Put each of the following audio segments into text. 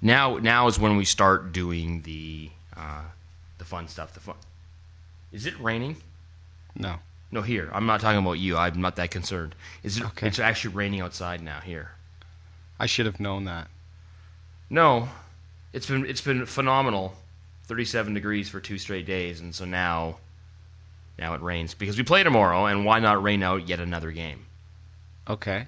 Now is when we start doing the fun stuff. Is it raining? No. No, here. I'm not talking about you. I'm not that concerned. Is it? Okay. It's actually raining outside now. Here. I should have known that. No, it's been phenomenal. 37 degrees for 2 straight days, and so now it rains because we play tomorrow. And why not rain out yet another game? Okay.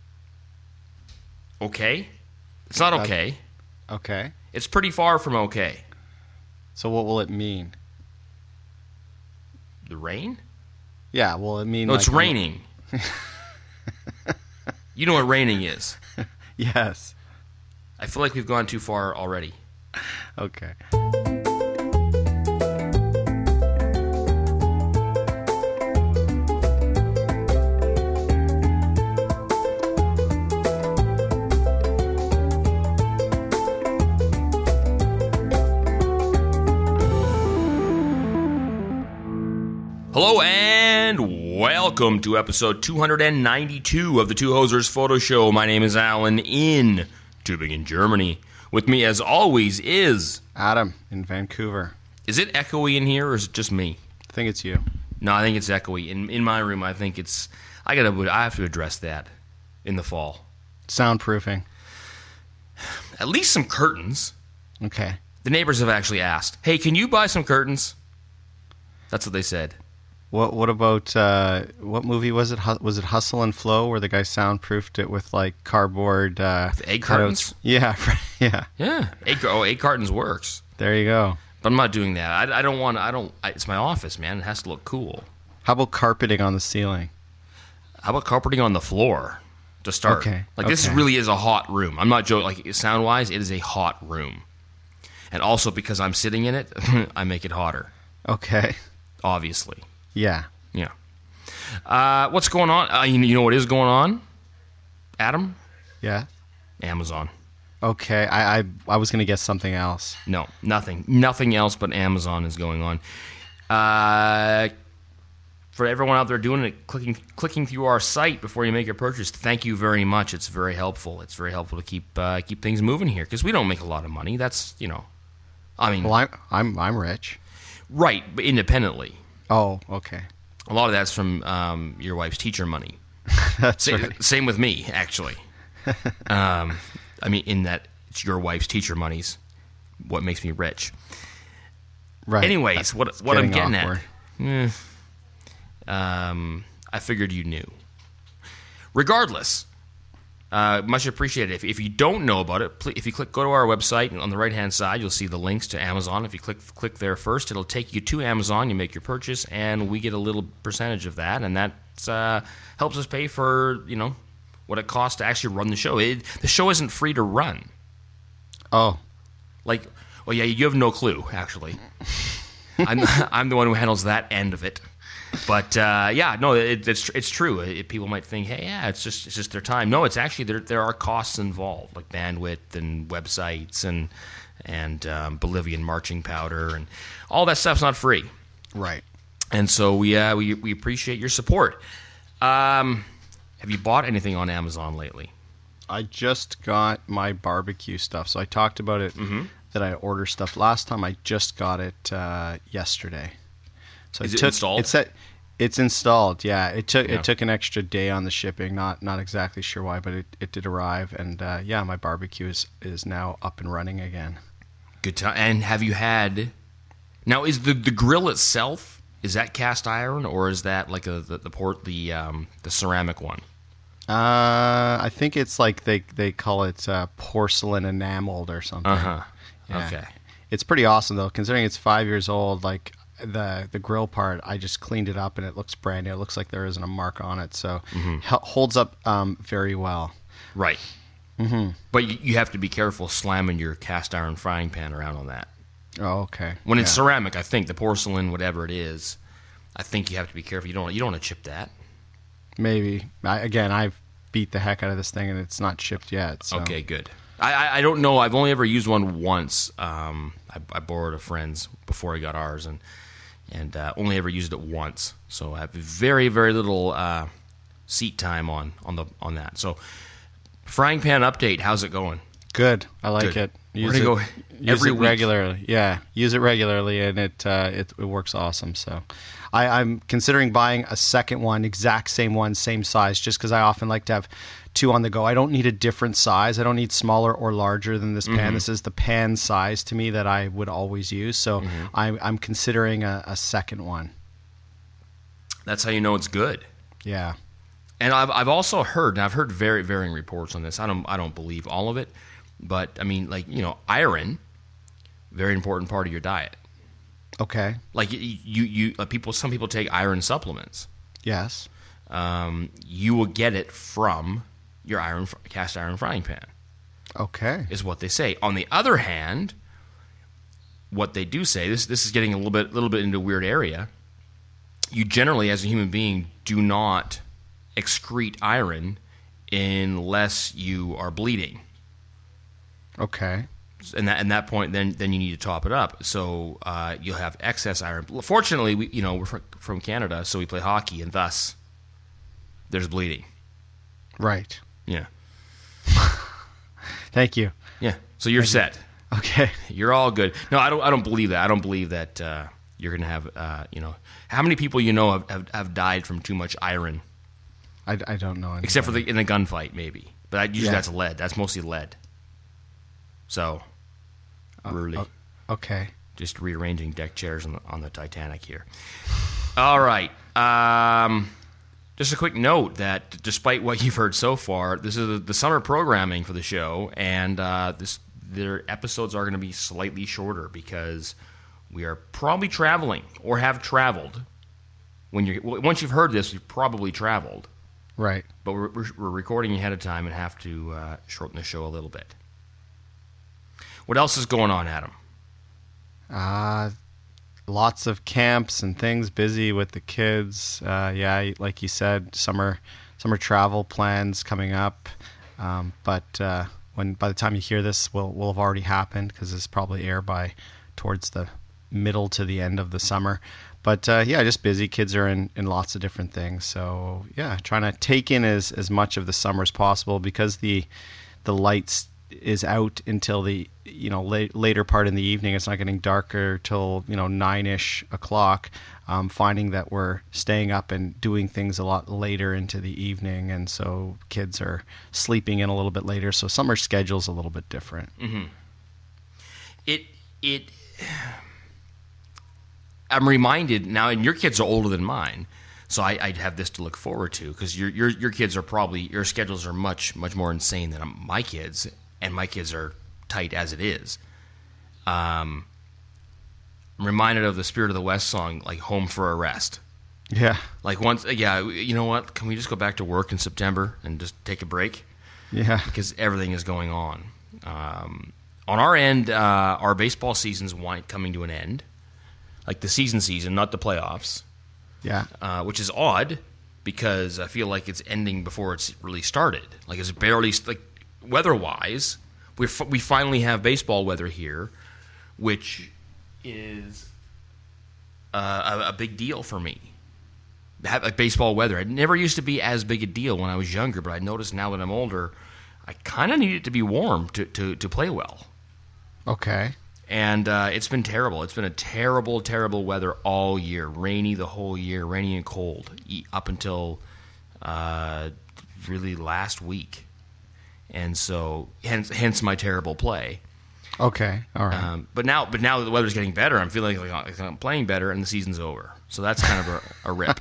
Okay. It's not okay. Okay. It's pretty far from okay. So what will it mean? The rain? Yeah, will it mean... No, like it's raining. You know what raining is. Yes. I feel like we've gone too far already. Okay. Hello and welcome to episode 292 of the Two Hosers Photo Show. My name is Alan in Tübingen, Germany. With me, as always, is... Adam in Vancouver. Is it echoey in here, or is it just me? I think it's you. No, I think it's echoey. In my room, I think it's... I have to address that in the fall. Soundproofing. At least some curtains. Okay. The neighbors have actually asked, hey, can you buy some curtains? That's what they said. What about what movie was it? Was it Hustle and Flow, where the guy soundproofed it with like cardboard egg cartons? Yeah, yeah. Yeah, egg cartons works. There you go. But I'm not doing that. I don't want. It's my office, man. It has to look cool. How about carpeting on the ceiling? How about carpeting on the floor to start? Okay. This really is a hot room. I'm not joking. Like sound wise, it is a hot room. And also because I'm sitting in it, I make it hotter. Okay. Obviously. Yeah. Yeah. What's going on? You know what is going on, Adam? Yeah. Amazon. Okay. I was going to guess something else. No, nothing. Nothing else but Amazon is going on. For everyone out there doing it, clicking through our site before you make your purchase, thank you very much. It's very helpful. It's very helpful to keep things moving here because we don't make a lot of money. That's I mean. Well, I'm rich. Right, but independently. Oh, okay. A lot of that's from your wife's teacher money. That's right. Same with me, actually. I mean, in that it's your wife's teacher money's what makes me rich. Right. Anyways, what I'm getting awkward. at, I figured you knew. Regardless, much appreciated. If you don't know about it, if you go to our website, and on the right-hand side, you'll see the links to Amazon. If you click there first, it'll take you to Amazon. You make your purchase, and we get a little percentage of that, and that helps us pay for what it costs to actually run the show. The show isn't free to run. Oh. Yeah, you have no clue, actually. I'm the one who handles that end of it. But it's true. People might think, hey, yeah, it's just their time. No, it's actually there are costs involved, like bandwidth and websites and Bolivian marching powder and all that stuff's not free. Right. And so we appreciate your support. Have you bought anything on Amazon lately? I just got my barbecue stuff. So I talked about it that I order stuff last time. I just got it yesterday. So Is it installed? It's installed. Yeah, it took an extra day on the shipping. Not exactly sure why, but it did arrive, and my barbecue is now up and running again. Good time. And have you had? Now, is the grill itself, is that cast iron or is that like the ceramic one? I think it's like they call it porcelain enameled or something. Yeah. Okay. It's pretty awesome though, considering it's 5 years old. Like the grill part, I just cleaned it up and it looks brand new. It looks like there isn't a mark on it, so holds up very well. Right. Mm-hmm. But you have to be careful slamming your cast iron frying pan around on that. Oh, okay. When it's ceramic, I think the porcelain, whatever it is, I think you have to be careful. You don't want to chip that. Maybe. I've beat the heck out of this thing and it's not chipped yet. So. Okay, good. I don't know. I've only ever used one once. I borrowed a friend's before I got ours, and only ever used it once. So I have very, very little seat time on that. So frying pan update. How's it going? Good. I like Good. it. We're gonna go Use every it week. regularly. Yeah, use it regularly, and it works awesome. So, I'm considering buying a second one, exact same one, same size, just because I often like to have two on the go. I don't need a different size. I don't need smaller or larger than this pan. This is the pan size to me that I would always use. So, I'm considering a second one. That's how you know it's good. Yeah. And I've also heard, and I've heard very varying reports on this. I don't believe all of it, but I mean, like, iron, very important part of your diet. Okay. Like some people take iron supplements. Yes. You will get it from your cast iron frying pan. Okay. Is what they say. On the other hand, what they do say, this is getting a little bit into a weird area. You generally, as a human being, do not excrete iron unless you are bleeding. Okay. And that point, then you need to top it up. So you'll have excess iron. Fortunately, we're from Canada, so we play hockey, and thus there's bleeding. Right. Yeah. Thank you. Yeah. So you're set. Okay. You're all good. No, I don't believe that. I don't believe that you're going to have. How many people have died from too much iron? I don't know. Except for in a gunfight, maybe. But usually that's lead. That's mostly lead. So, really, okay. Just rearranging deck chairs on the Titanic here. All right. Just a quick note that despite what you've heard so far, this is the summer programming for the show, and their episodes are going to be slightly shorter because we are probably traveling or have traveled. Once you've heard this, you've probably traveled. Right. But we're recording ahead of time and have to shorten the show a little bit. What else is going on, Adam? Lots of camps and things, busy with the kids. Yeah, like you said, summer travel plans coming up. But by the time you hear this, will have already happened because it's probably air by towards the middle to the end of the summer. But yeah, just busy. Kids are in lots of different things. So yeah, trying to take in as much of the summer as possible because the lights is out until the later part in the evening. It's not getting darker till 9-ish o'clock. Finding that we're staying up and doing things a lot later into the evening, and so kids are sleeping in a little bit later. So summer schedule's a little bit different. Mm-hmm. I'm reminded now, and your kids are older than mine, so I'd have this to look forward to because your kids are probably, your schedules are much more insane than my kids, and my kids are tight as it is. I'm reminded of the Spirit of the West song, like "Home for a Rest." Yeah. Like you know what? Can we just go back to work in September and just take a break? Yeah. Because everything is going on. On our end, our baseball season's coming to an end. Like the season, not the playoffs. Yeah. Which is odd because I feel like it's ending before it's really started. Like it's barely, like weather-wise, we finally have baseball weather here, which is a big deal for me. Like baseball weather. It never used to be as big a deal when I was younger, but I noticed now that I'm older, I kind of need it to be warm to play well. Okay. And it's been terrible. It's been a terrible, terrible weather all year. Rainy the whole year, rainy and cold, up until really last week. And so, hence my terrible play. Okay, all right. But now the weather's getting better. I'm feeling like I'm playing better, and the season's over. So that's kind of a rip.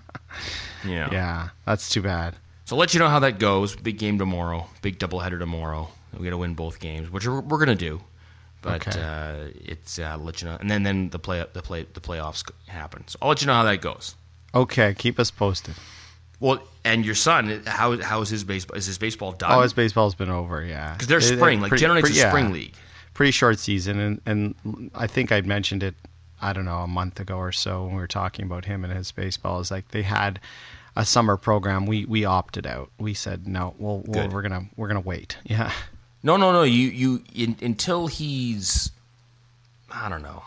Yeah, that's too bad. So I'll let you know how that goes. Big game tomorrow. Big doubleheader tomorrow. We got to win both games, which we're going to do. But okay. I'll let you know, and then the playoffs happen. So I'll let you know how that goes. Okay, keep us posted. Well, and your son, how is his baseball? Is his baseball done? Oh, his baseball's been over. Yeah, because they're spring. Generally, it's a spring league. Pretty short season, and I think I'd mentioned it. I don't know, a month ago or so when we were talking about him and his baseball. Is like they had a summer program. We opted out. We said no. We're gonna wait. Yeah. No. You until he's, I don't know.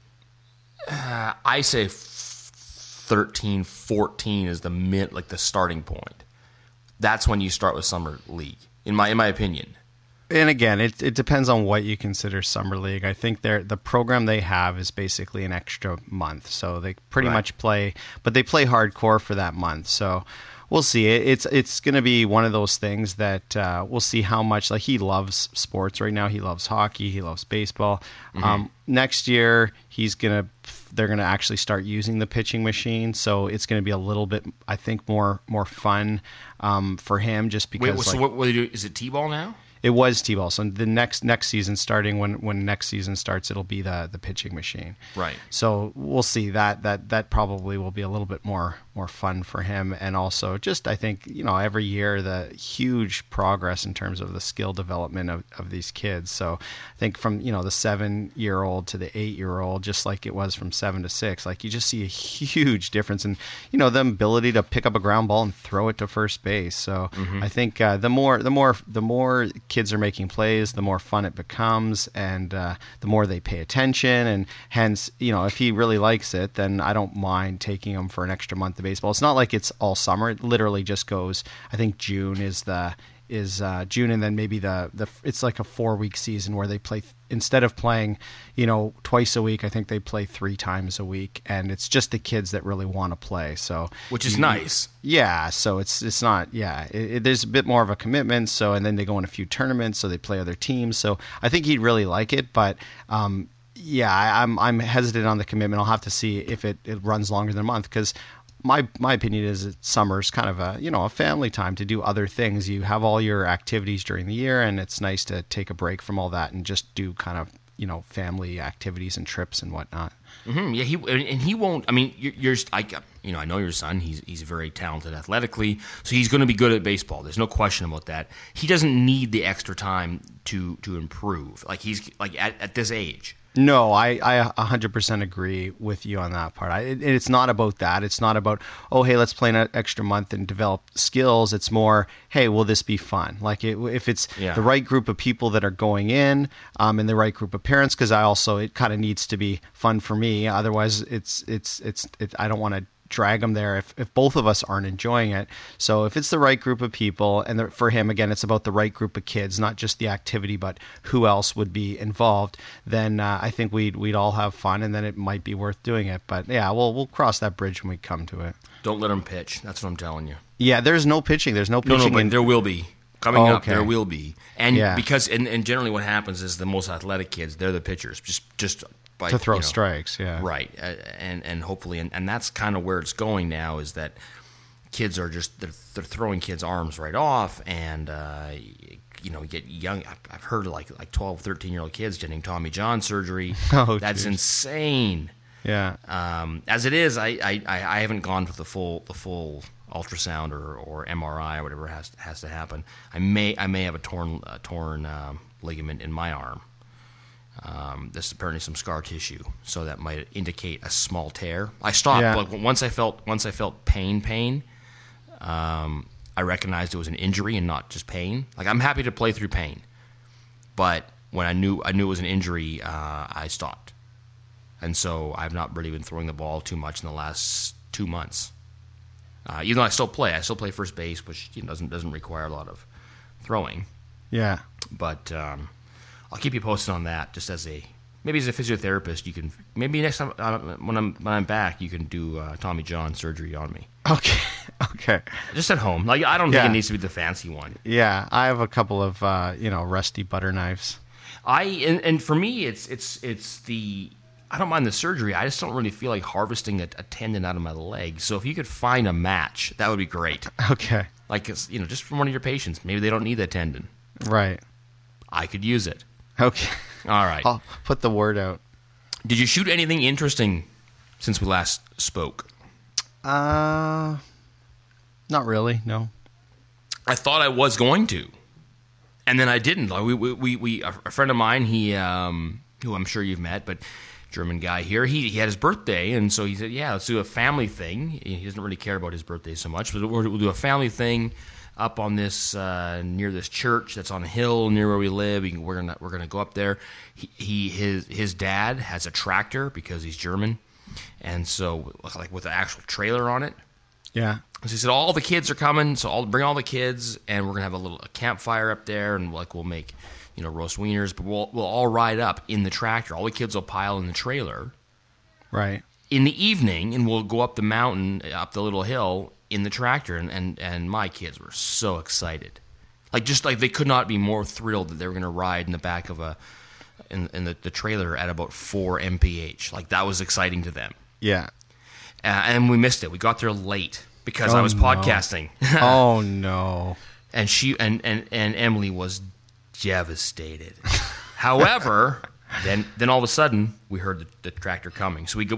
I say 13, 14 is the starting point. That's when you start with summer league, in my opinion. And again, it depends on what you consider summer league. I think the program they have is basically an extra month, so they pretty much play, but they play hardcore for that month. So we'll see. It's going to be one of those things that we'll see how much. Like, he loves sports right now. He loves hockey. He loves baseball. Next year, they're gonna actually start using the pitching machine, so it's gonna be a little bit, I think, more fun for him, just because. Wait, so what do they do? Is it T-ball now? It was T-ball. So the next season, starting when next season starts, it'll be the pitching machine. Right. So we'll see. That probably will be a little bit more fun for him, and also just, I think, every year the huge progress in terms of the skill development of these kids. So I think from the 7-year-old to the 8-year-old, just like it was from 7 to 6, like you just see a huge difference in the ability to pick up a ground ball and throw it to first base. So I think the more kids are making plays, the more fun it becomes, and the more they pay attention. And hence, if he really likes it, then I don't mind taking him for an extra month of baseball. It's not like it's all summer. It literally just goes, I think June is June, and then maybe it's like a 4-week season where they play, instead of playing twice a week, I think they play 3 times a week, and it's just the kids that really want to play. So which is nice. Yeah, so it's not, there's a bit more of a commitment. So, and then they go in a few tournaments, so they play other teams. So I think he'd really like it, but I'm hesitant on the commitment. I'll have to see if it runs longer than a month, because my opinion is that summer's kind of a family time to do other things. You have all your activities during the year, and it's nice to take a break from all that and just do kind of family activities and trips and whatnot. Mm-hmm. Yeah, he won't. I mean, I know your son. He's very talented athletically, so he's going to be good at baseball. There's no question about that. He doesn't need the extra time to improve. Like, he's like at this age. No, I 100% agree with you on that part. It's not about that. It's not about, oh, hey, let's play an extra month and develop skills. It's more, hey, will this be fun? Like, if it's the right group of people that are going in, and the right group of parents, because it kind of needs to be fun for me. Otherwise, I don't want to drag them there if both of us aren't enjoying it. So if it's the right group of people, and for him, again, it's about the right group of kids, not just the activity, but who else would be involved, then I think we'd all have fun, and then it might be worth doing it. But yeah, we'll cross that bridge when we come to it. Don't let him pitch. That's what I'm telling you. Yeah, thereby no pitching. There's no pitching. No, but there will be. Coming up, there will be. And because and generally what happens is the most athletic kids, they're the pitchers. Just to throw strikes, yeah. Right. And hopefully, and that's kind of where it's going now, is that kids are they're throwing kids' arms right off, and you get young. I've heard like 12, 13-year-old kids getting Tommy John surgery. Oh, that's geez. Insane. Yeah. As it is, I haven't gone for the full ultrasound or MRI or whatever has to happen. I may have a torn ligament in my arm. There's apparently some scar tissue, so that might indicate a small tear. I stopped, but once I felt pain, I recognized it was an injury and not just pain. Like, I'm happy to play through pain, but when I knew it was an injury, I stopped, and so I've not really been throwing the ball too much in the last 2 months. Even though I still play first base, which doesn't require a lot of throwing. Yeah, but. I'll keep you posted on that. Just maybe as a physiotherapist, you can maybe next time when I'm back, you can do Tommy John surgery on me. Okay. Just at home. Like, I don't think it needs to be the fancy one. Yeah, I have a couple of rusty butter knives. And for me, it's the, I don't mind the surgery. I just don't really feel like harvesting a tendon out of my leg. So if you could find a match, that would be great. Okay. Like, just from one of your patients, maybe they don't need that tendon. Right. I could use it. Okay. All right. I'll put the word out. Did you shoot anything interesting since we last spoke? Not really, no. I thought I was going to, and then I didn't. We a friend of mine, he who I'm sure you've met, but German guy here, he had his birthday, and so he said, yeah, let's do a family thing. He doesn't really care about his birthday so much, but we'll do a family thing up on this near this church that's on a hill near where we live. We're gonna go up there. His dad has a tractor because he's German, and so like with an actual trailer on it. Yeah. So he said all the kids are coming, so I'll bring all the kids, and we're gonna have a campfire up there, and like we'll make roast wieners, but we'll all ride up in the tractor. All the kids will pile in the trailer, Right. in the evening, and we'll go up the mountain, up the little hill in the tractor, and my kids were so excited, like they could not be more thrilled that they were gonna ride in the back of in the trailer at about 4 mph. Like that was exciting to them. Yeah. And we missed it. We got there late because I was podcasting. Oh no. And she and Emily was devastated. However, then all of a sudden we heard the tractor coming. So we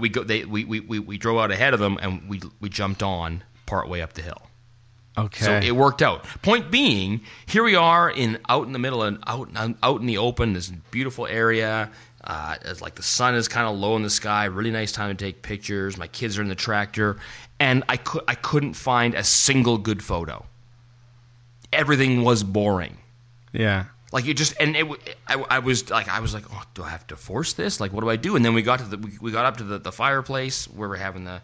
drove out ahead of them, and we jumped on partway up the hill. Okay. So it worked out. Point being, here we are out in the middle and out in the open, this beautiful area. It's like the sun is kind of low in the sky. Really nice time to take pictures. My kids are in the tractor, and I couldn't find a single good photo. Everything was boring. Yeah. Like it just, and I was like, oh, do I have to force this? Like, what do I do? And then we got up to the fireplace where we're having the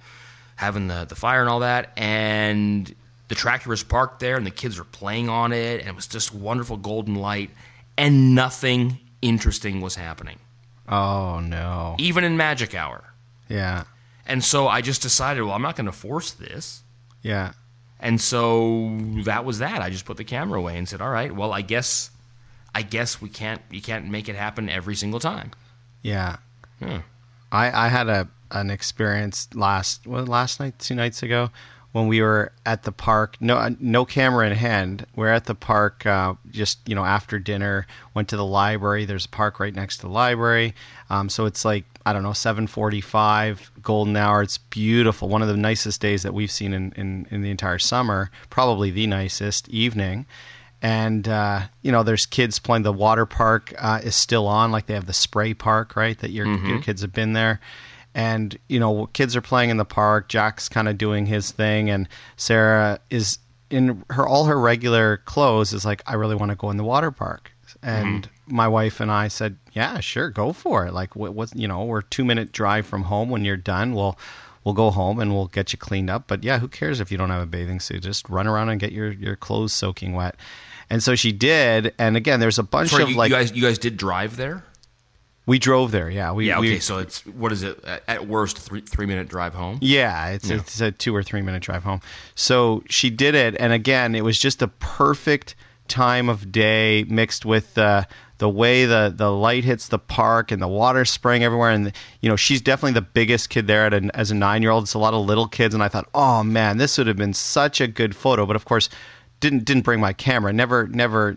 fire and all that, and the tractor was parked there, and the kids were playing on it, and it was just wonderful golden light, and nothing interesting was happening. Oh no. Even in magic hour. Yeah. And so I just decided, well, I'm not going to force this. Yeah. And so that was that. I just put the camera away and said, all right, well, I guess you can't make it happen every single time. Yeah. Hmm. I had an experience last night, 2 nights ago, when we were at the park. No camera in hand. We're at the park just after dinner. Went to the library. There's a park right next to the library. So it's like, I don't know, 7:45, golden hour. It's beautiful. One of the nicest days that we've seen in the entire summer. Probably the nicest evening. And, there's kids playing. The water park is still on. Like they have the spray park, right? That your kids have been there. And, kids are playing in the park. Jack's kind of doing his thing. And Sarah is in all her regular clothes is like, I really want to go in the water park. And my wife and I said, yeah, sure, go for it. Like, we're a 2-minute drive from home. When you're done, we'll go home and we'll get you cleaned up. But yeah, who cares if you don't have a bathing suit? Just run around and get your clothes soaking wet. And so she did. And again, there's a bunch of you guys did drive there? We drove there, yeah. Okay. So it's, what is it? At worst, 3-minute drive home. Yeah, it's a 2 or 3 minute drive home. So she did it, and again, it was just the perfect time of day mixed with the way the light hits the park and the water spraying everywhere. And she's definitely the biggest kid there as a 9-year-old. It's a lot of little kids, and I thought, oh man, this would have been such a good photo. But of course, didn't bring my camera. Never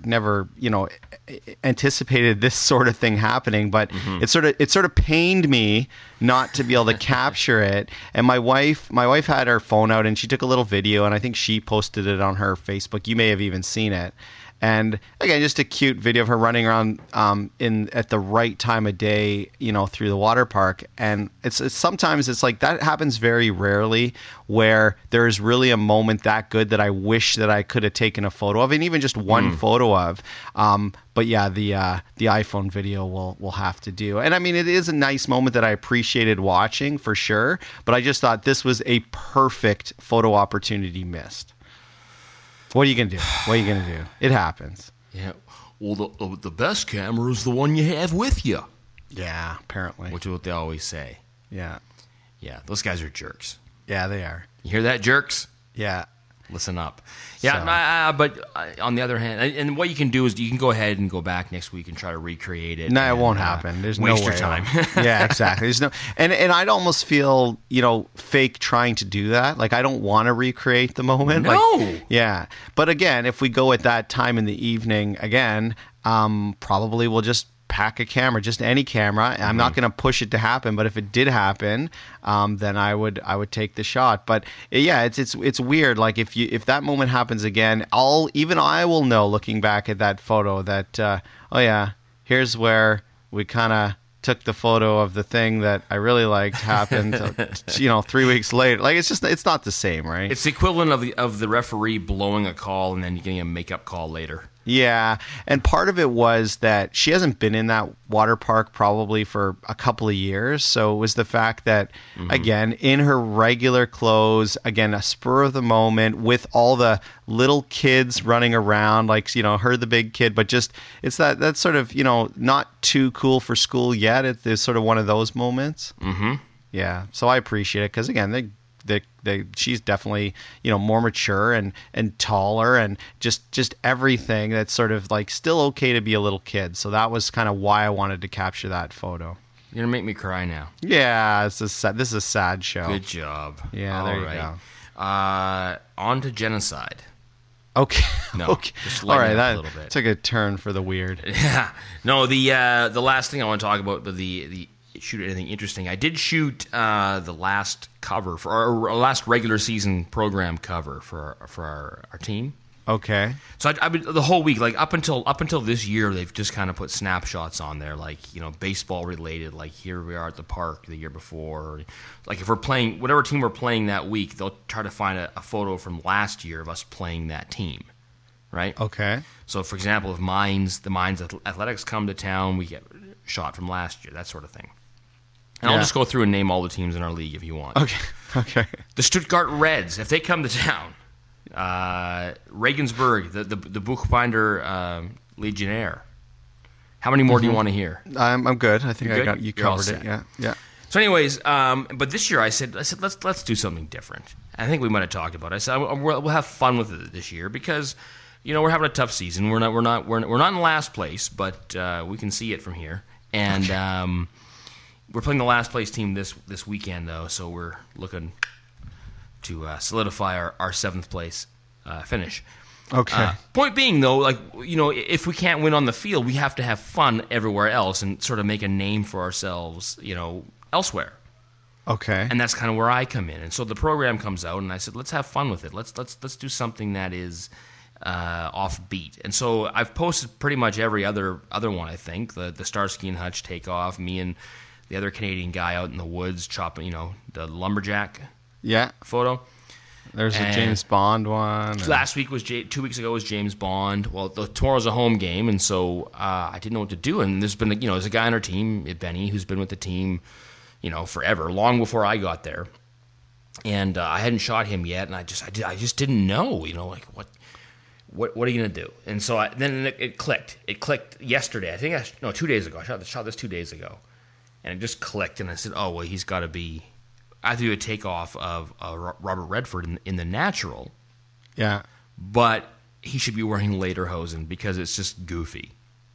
anticipated this sort of thing happening. But it sort of pained me not to be able to capture it. And my wife had her phone out and she took a little video, and I think she posted it on her Facebook. You may have even seen it. And again, just a cute video of her running around at the right time of day, through the water park. And it's sometimes it's like that happens very rarely, where there is really a moment that good that I wish that I could have taken a photo of, and even just one photo of. But yeah, the iPhone video will have to do. And I mean, it is a nice moment that I appreciated watching for sure. But I just thought this was a perfect photo opportunity missed. What are you going to do? It happens. Yeah. Well, the best camera is the one you have with you. Yeah, apparently. Which is what they always say. Yeah. Yeah, those guys are jerks. Yeah, they are. You hear that, jerks? Yeah. Listen up. Yeah, but on the other hand, and what you can do is you can go ahead and go back next week and try to recreate it. No, it won't happen. There's no way. Waste your time. Yeah, exactly. There's no, and I'd almost feel fake trying to do that. Like I don't want to recreate the moment. No. Yeah, but again, if we go at that time in the evening again, probably we'll just pack a camera, just any camera. I'm not going to push it to happen, but if it did happen, then I would take the shot. But yeah, it's weird. Like if that moment happens again, I will know looking back at that photo that oh yeah, here's where we kind of took the photo of the thing that I really liked happened 3 weeks later. Like it's not the same, right? It's the equivalent of the referee blowing a call and then getting a makeup call later. Yeah, and part of it was that she hasn't been in that water park probably for a couple of years. So it was the fact that, again, in her regular clothes, again, a spur of the moment with all the little kids running around, like, her, the big kid, but just, it's that sort of, not too cool for school yet. It's sort of one of those moments. Mm-hmm. Yeah, so I appreciate it because, again, she's definitely more mature and taller and just everything that's sort of like still okay to be a little kid. So that was kind of why I wanted to capture that photo. You're gonna make me cry now. Yeah, this is a sad show. Good job. Yeah, there you go. On to genocide. Okay. No, okay. Just all right. a That little bit. took a turn for the weird. Yeah. No, the last thing I want to talk about, the shoot anything interesting. I did shoot the last cover for our last regular season program cover for our team. Okay. So I've been the whole week, like up until this year, they've just kind of put snapshots on there, like baseball related. Like here we are at the park the year before. Or, like if we're playing whatever team we're playing that week, they'll try to find a photo from last year of us playing that team, right? Okay. So for example, if the Mines Athletics come to town, we get a shot from last year, that sort of thing. And I'll just go through and name all the teams in our league if you want. Okay. The Stuttgart Reds, if they come to town. Regensburg, the Buchbinder Legionnaire. How many more do you want to hear? I'm good. I think you You're all covered set. it. Yeah. So, anyways, but this year I said let's do something different. I think we might have talked about it. I said we'll have fun with it this year because we're having a tough season. We're not in last place, but we can see it from here. And we're playing the last place team this weekend though, so we're looking to solidify our seventh place finish. Okay. Point being, though, if we can't win on the field, we have to have fun everywhere else and sort of make a name for ourselves, elsewhere. Okay. And that's kind of where I come in. And so the program comes out, and I said, let's have fun with it. Let's do something that is offbeat. And so I've posted pretty much every other one. I think the Starsky and Hutch takeoff, me and the other Canadian guy out in the woods chopping, the lumberjack. Yeah. Photo. There's a James Bond one. Last week 2 weeks ago was James Bond. Well, tomorrow's a home game, and so I didn't know what to do. And there's been there's a guy on our team, Benny, who's been with the team, forever, long before I got there. And I hadn't shot him yet, and I just didn't know, like what are you gonna do? And so then it clicked. It clicked yesterday. I think 2 days ago. I shot this 2 days ago, and it just clicked. And I said, oh well, he's got to be. I have to do a takeoff of Robert Redford in the natural. Yeah. But he should be wearing lederhosen because it's just goofy.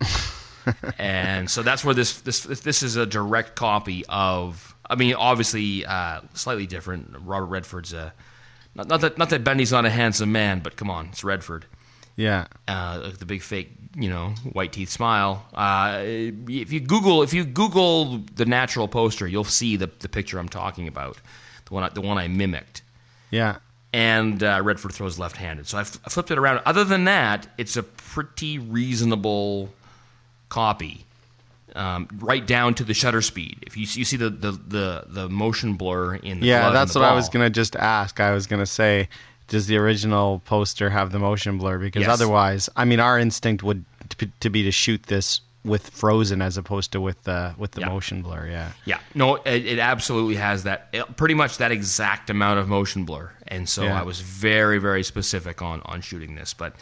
And so that's where this is a direct copy of. I mean, obviously slightly different. Robert Redford's not that Benny's not a handsome man, but come on, it's Redford. Yeah. The big fake, white teeth smile. If you Google the natural poster, you'll see the picture I'm talking about, the one I mimicked. Yeah. And Redford throws left-handed. So I flipped it around. Other than that, it's a pretty reasonable copy, right down to the shutter speed. If you see the motion blur in the glove that's and the what ball. I was gonna just ask. I was gonna say, does the original poster have the motion blur? Because otherwise, I mean, our instinct would be to shoot this with frozen as opposed to with the motion blur. Yeah. Yeah. No, it absolutely has that. Pretty much that exact amount of motion blur. And so I was very, very specific on shooting this. But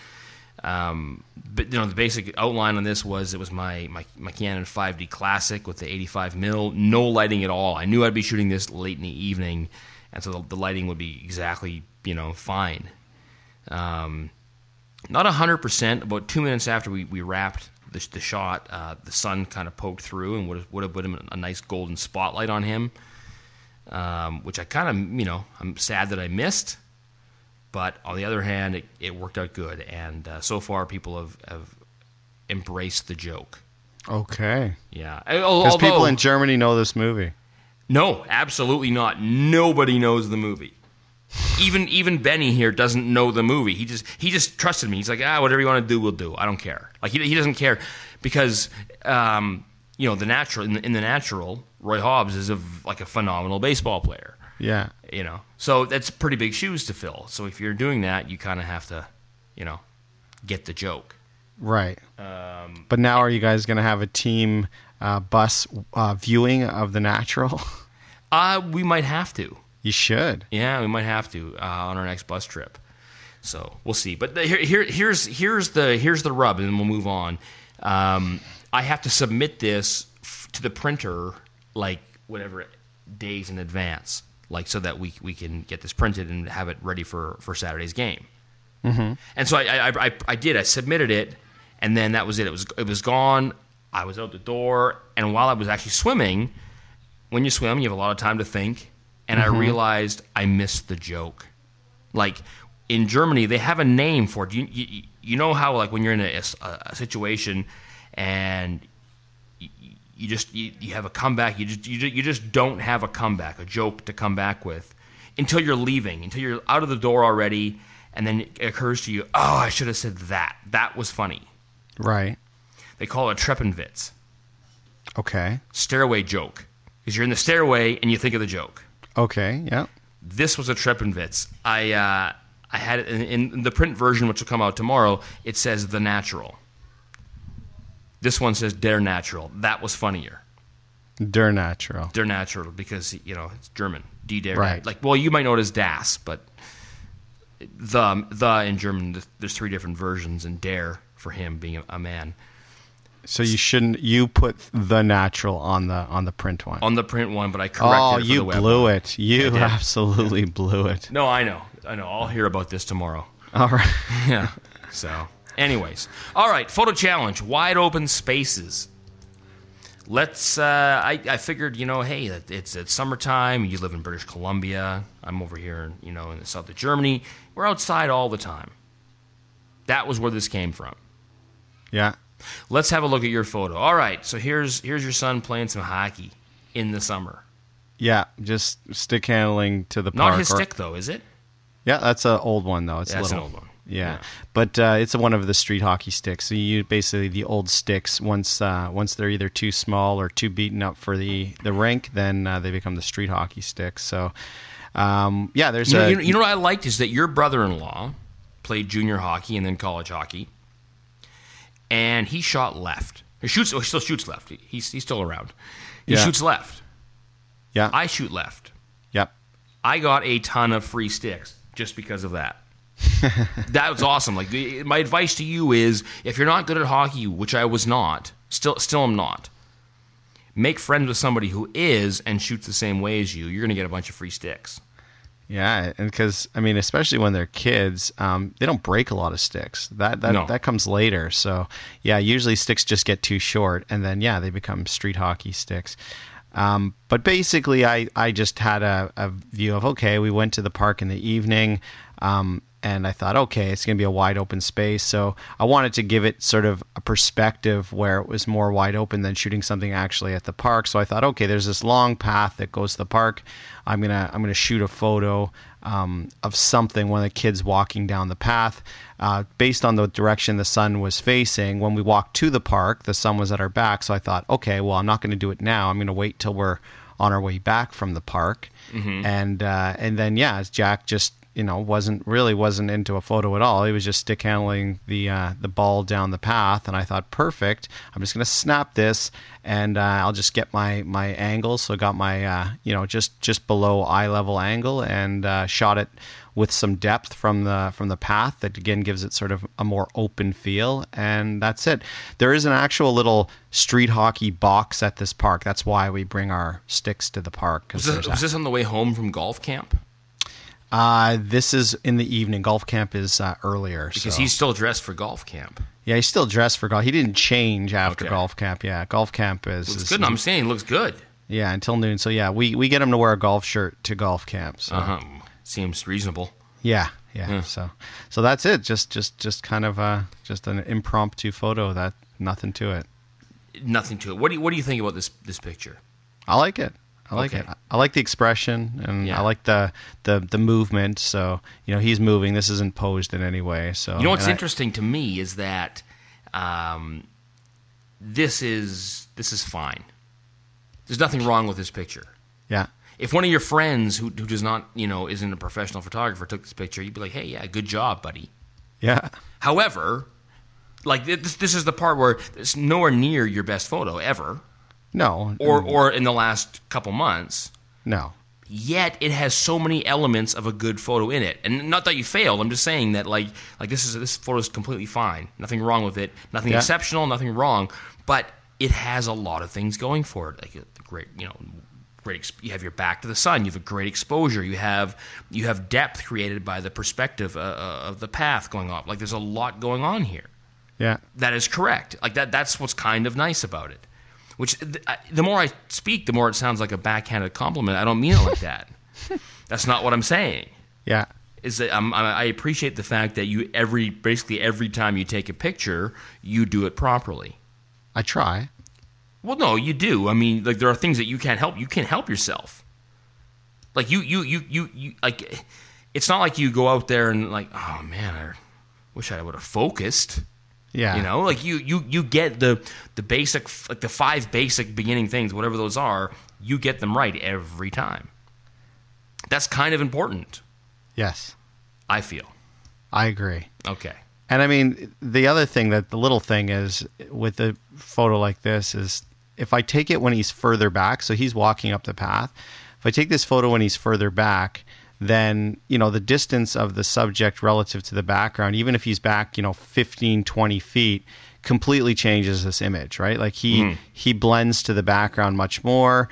the basic outline on this was it was my Canon 5D Classic with the 85mm, no lighting at all. I knew I'd be shooting this late in the evening, and so the lighting would be exactly fine. Not 100%. About 2 minutes after we wrapped the shot, the sun kind of poked through and would have put a nice golden spotlight on him, which I kind of I'm sad that I missed. But on the other hand, it worked out good, and so far people have embraced the joke. Okay. Yeah, because people in Germany know this movie. No, absolutely not. Nobody knows the movie. Even Benny here doesn't know the movie. He just trusted me. He's like, whatever you want to do, we'll do. I don't care. Like he doesn't care because the natural in the natural, Roy Hobbs is a phenomenal baseball player. Yeah. So that's pretty big shoes to fill. So if you're doing that, you kind of have to, get the joke. Right. But now are you guys going to have a team bus viewing of the natural? We might have to. You should. Yeah, we might have to on our next bus trip. So we'll see. But here's the rub, and then we'll move on. I have to submit this to the printer like whatever days in advance, like so that we can get this printed and have it ready for Saturday's game. Mm-hmm. And so I did. I submitted it, and then that was it. It was gone. I was out the door, and while I was actually swimming, when you swim, you have a lot of time to think, and I realized I missed the joke. Like in Germany, they have a name for it. You know how like when you're in a situation and you have a comeback, you just don't have a comeback, a joke to come back with until you're leaving, until you're out of the door already, and then it occurs to you, oh, I should have said that. That was funny. Right. They call it Treppenwitz. Okay. Stairway joke. Because you're in the stairway and you think of the joke. Okay, yeah. This was a Treppenwitz. I had it in the print version, which will come out tomorrow. It says The Natural. This one says Der Natural. That was funnier. Der Natural. Der Natural, because it's German. Die der. Right. Like, well, you might know it as Das, but the in German, there's 3 different versions, and Der for him being a man. So you put The Natural on the print one. On the print one, but I corrected it for the web. Oh, you blew it. You absolutely blew it. No, I know. I'll hear about this tomorrow. All right. Yeah. So, anyways. All right, photo challenge. Wide open spaces. Let's, I figured, hey, it's summertime. You live in British Columbia. I'm over here, in the south of Germany. We're outside all the time. That was where this came from. Yeah. Let's have a look at your photo. All right, so here's your son playing some hockey in the summer. Yeah, just stick handling to the Not park. his stick, though, is it? Yeah, that's an old one, though. It's That's little. an old one. Yeah. But it's one of the street hockey sticks. So you basically the old sticks. Once they're either too small or too beaten up for the rink, then they become the street hockey sticks. So there's you know what I liked is that your brother-in-law played junior hockey and then college hockey, and he shot left. He still shoots left. He's still around. He shoots left. Yeah. I shoot left. Yep. I got a ton of free sticks just because of that. That was awesome. Like my advice to you is, if you're not good at hockey, which I was not, still am not, make friends with somebody who is and shoots the same way as you. You're going to get a bunch of free sticks. Yeah, and because especially when they're kids, they don't break a lot of sticks. That comes later. So yeah, usually sticks just get too short, and then they become street hockey sticks. But basically, I just had a view of, okay, we went to the park in the evening, and I thought, okay, it's going to be a wide open space. So I wanted to give it sort of a perspective where it was more wide open than shooting something actually at the park. So I thought, okay, there's this long path that goes to the park. I'm gonna shoot a photo of something, one of the kids walking down the path. Based on the direction the sun was facing, when we walked to the park, the sun was at our back. So I thought, okay, well, I'm not going to do it now. I'm going to wait till we're on our way back from the park. Mm-hmm. And then, as Jack just wasn't into a photo at all. He was just stick handling the ball down the path, and I thought, perfect. I'm just going to snap this, and I'll just get my angle. So I got my just below eye level angle, and shot it with some depth from the path. That again gives it sort of a more open feel, and that's it. There is an actual little street hockey box at this park. That's why we bring our sticks to the park. Was this on the way home from golf camp? This is in the evening. Golf camp is earlier. Because he's still dressed for golf camp. Yeah, he's still dressed for golf. He didn't change after golf camp. Yeah, golf camp looks good. I'm saying it looks good. Yeah, until noon. So yeah, we get him to wear a golf shirt to golf camp. So. Seems reasonable. Yeah. So that's it. Just kind of just an impromptu photo. That nothing to it. Nothing to it. What do you think about this picture? I like it. I like it. I like the expression, and I like the movement. So he's moving. This isn't posed in any way. So what's interesting to me is that this is fine. There's nothing wrong with this picture. Yeah. If one of your friends who does not isn't a professional photographer took this picture, you'd be like, hey, yeah, good job, buddy. Yeah. However, like this is the part where it's nowhere near your best photo ever, No. or in the last couple months. No. Yet it has so many elements of a good photo in it, and not that you failed. I'm just saying that like this photo is completely fine, nothing wrong with it, nothing exceptional, nothing wrong, but it has a lot of things going for it. Like great, you have your back to the sun, you have a great exposure, you have depth created by the perspective of the path going off. Like there's a lot going on here. Yeah. That is correct. Like that's what's kind of nice about it. Which, the more I speak, the more it sounds like a backhanded compliment. I don't mean it like that. That's not what I'm saying. Yeah. Is that I appreciate the fact that basically every time you take a picture, you do it properly. I try. Well, no, you do. I mean, like there are things that you can't help. You can't help yourself. Like you like, it's not like you go out there and like, oh man, I wish I would have focused. Yeah. You know, like you get the basic, like the 5 basic beginning things, whatever those are, you get them right every time. That's kind of important. Yes. I feel. I agree. Okay. And I mean, the other thing the little thing is with a photo like this is if I take it when he's further back, so he's walking up the path, if I take this photo when he's further back, then, the distance of the subject relative to the background, even if he's back, 15, 20 feet, completely changes this image, right? Like he blends to the background much more.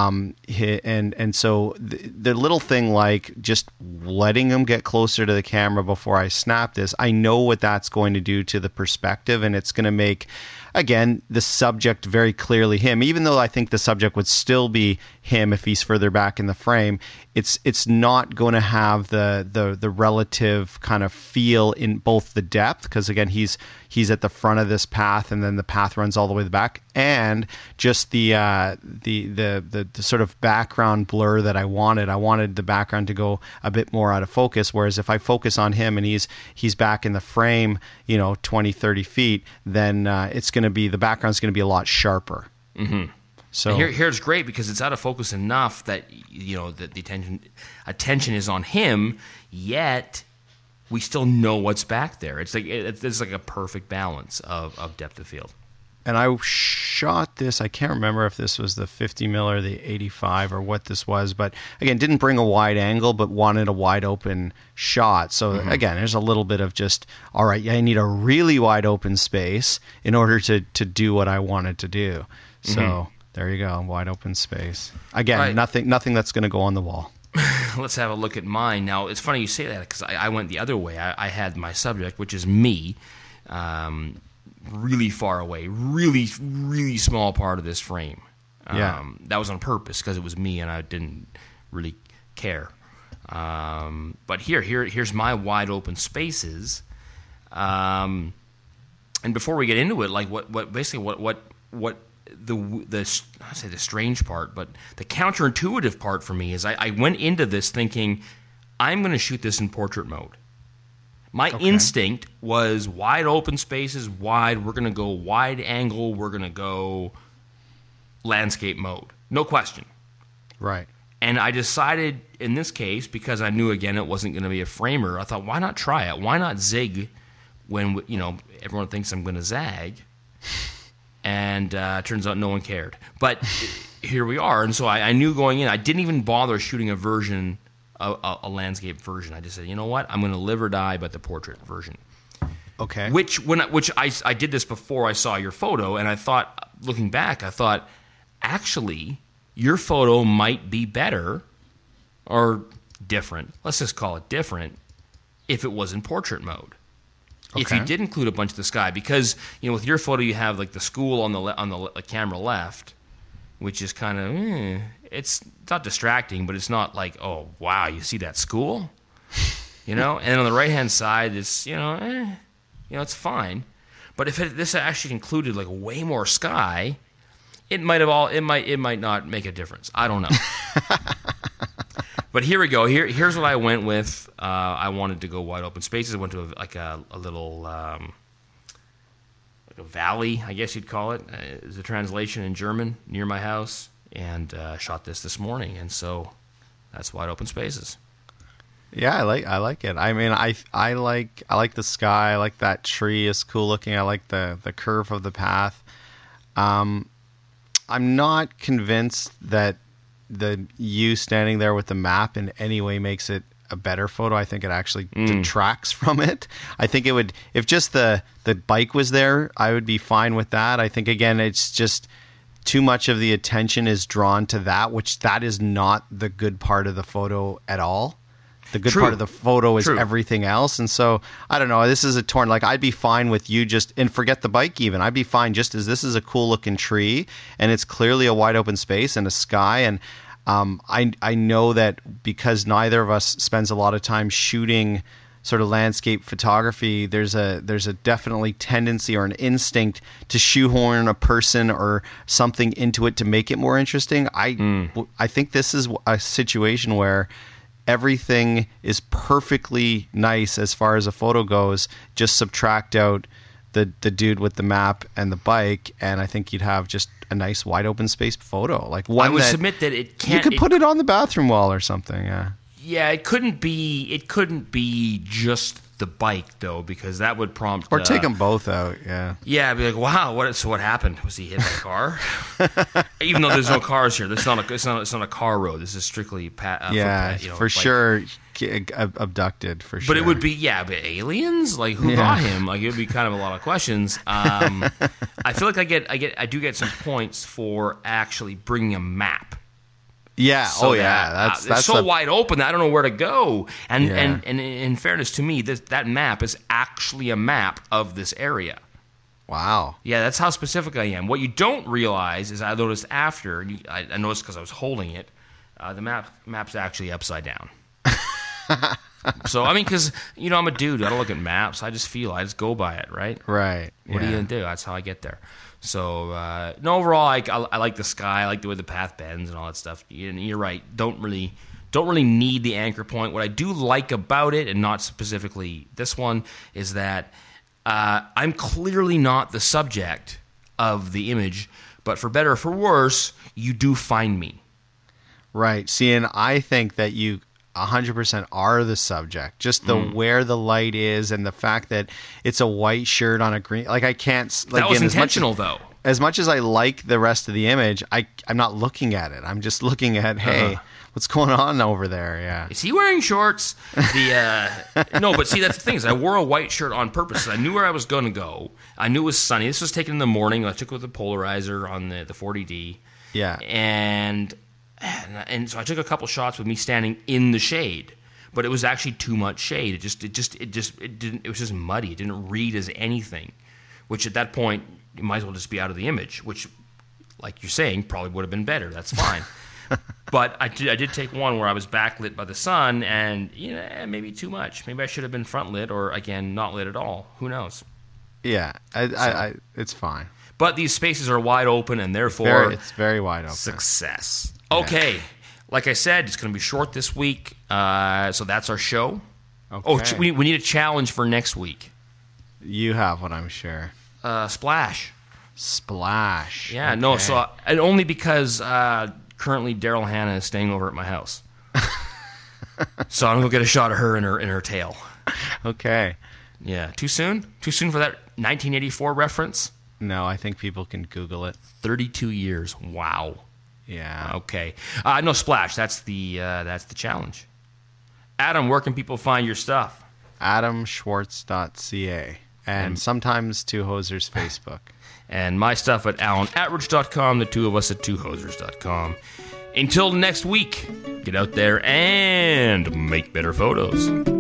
And so the little thing like just letting him get closer to the camera before I snap this, I know what that's going to do to the perspective, and it's going to make, again, the subject very clearly him. Even though I think the subject would still be him if he's further back in the frame, it's not going to have the relative kind of feel in both the depth, because again he's at the front of this path and then the path runs all the way to the back, and just the sort of background blur that I wanted. I wanted the background to go a bit more out of focus, whereas if I focus on him and he's back in the frame 20, 30 feet, then the background's going to be a lot sharper. Mm-hmm. So here's great because it's out of focus enough that that the attention is on him, yet we still know what's back there. It's like a perfect balance of depth of field. And I shot this, I can't remember if this was the 50 mil or the 85 or what this was, but again, didn't bring a wide angle, but wanted a wide open shot. So again, there's a little bit of just, all right, I need a really wide open space in order to do what I wanted to do. So there you go, wide open space. Again, right. Nothing that's going to go on the wall. Let's have a look at mine. Now, it's funny you say that because I went the other way. I had my subject, which is me, really far away, really, really small part of this frame. That was on purpose because it was me and I didn't really care. But here's my wide open spaces. And before we get into it, like what the I say the strange part, but the counterintuitive part for me is I went into this thinking I'm going to shoot this in portrait mode. My instinct was wide open spaces, wide. We're going to go wide angle. We're going to go landscape mode. No question. Right. And I decided in this case, because I knew, again, it wasn't going to be a framer, I thought, why not try it? Why not zig when, everyone thinks I'm going to zag? And turns out no one cared. But here we are. And so I knew going in, I didn't even bother shooting a version, a landscape version. I just said, you know what? I'm going to live or die by the portrait version. Okay. Which I did this before I saw your photo, and I thought, looking back, actually, your photo might be better or different. Let's just call it different if it was in portrait mode. Okay. If you did include a bunch of the sky, because with your photo you have like the school on the camera left, which is kind of it's not distracting, but it's not like, oh wow, you see that school, and then on the right hand side it's it's fine, but if this actually included like way more sky, it might not make a difference. I don't know. But here we go. Here's what I went with. I wanted to go wide open spaces. I went to a little like a valley, I guess you'd call it. Is a translation in German near my house, and shot this morning. And so that's wide open spaces. Yeah, I like it. I mean, I like the sky. I like that tree is cool looking. I like the curve of the path. I'm not convinced that you standing there with the map in any way makes it a better photo. I think it actually detracts from it. I think it would, if just the bike was there, I would be fine with that. I think, again, it's just too much of the attention is drawn to that, which that is not the good part of the photo at all. The good part of the photo is everything else. And so, I don't know, this is a torn, like, I'd be fine with you just, and forget the bike even, I'd be fine just as this is a cool looking tree, and it's clearly a wide open space and a sky, and I know that because neither of us spends a lot of time shooting sort of landscape photography, there's a definitely tendency or an instinct to shoehorn a person or something into it to make it more interesting. I think this is a situation where everything is perfectly nice as far as a photo goes. Just subtract out the dude with the map and the bike, and I think you'd have just a nice wide open space photo. Like one I would submit that it can't. You could put it on the bathroom wall or something. Yeah. Yeah, it couldn't be just the bike though, because that would prompt. Or take them both out. Yeah. Yeah, I'd be like, wow, what happened? Was he hit by a car? Even though there's no cars here, it's not a car road. This is strictly for sure. Abducted for sure. But it would be but aliens, like who got him? Like it would be kind of a lot of questions. I feel like I do get some points for actually bringing a map. Yeah. So that's it's so wide open that I don't know where to go. And in fairness to me, that map is actually a map of this area. Wow. Yeah, that's how specific I am. What you don't realize is I noticed after, I noticed because I was holding it, the map's actually upside down. So, I mean, because, I'm a dude. I don't look at maps. I just go by it, right? Right. What are you going to do? That's how I get there. So, overall, I like the sky. I like the way the path bends and all that stuff. You're right. Don't really need the anchor point. What I do like about it, and not specifically this one, is that I'm clearly not the subject of the image, but for better or for worse, you do find me. Right. See, and I think that you 100% are the subject. Just where the light is and the fact that it's a white shirt on a green. Like I can't. Like, that was intentional, though. As much as I like the rest of the image, I'm not looking at it. I'm just looking at what's going on over there. Yeah. Is he wearing shorts? No, but see, that's the thing is I wore a white shirt on purpose. I knew where I was going to go. I knew it was sunny. This was taken in the morning. I took it with the polarizer on the 40D. Yeah. And so I took a couple shots with me standing in the shade, but it was actually too much shade. It was just muddy. It didn't read as anything, which at that point you might as well just be out of the image, which, like you're saying, probably would have been better. That's fine. But I did take one where I was backlit by the sun, and maybe too much. Maybe I should have been front lit, or again not lit at all. Who knows? Yeah, it's fine. But these spaces are wide open, and therefore it's very wide open. Success. Okay, like I said, it's going to be short this week, so that's our show. Okay. Oh, we need a challenge for next week. You have one, I'm sure. Splash. Yeah, okay. No, so and only because currently Daryl Hannah is staying over at my house, so I'm gonna get a shot of her in her tail. Okay. Yeah, too soon? Too soon for that 1984 reference? No, I think people can Google it. 32 years. Wow. Yeah. Okay. No, Splash. That's the challenge. Adam, where can people find your stuff? AdamSchwartz.ca and sometimes Two Hosers Facebook. And my stuff at AlanAtridge.com. The two of us at twohosers.com. Until next week, get out there and make better photos.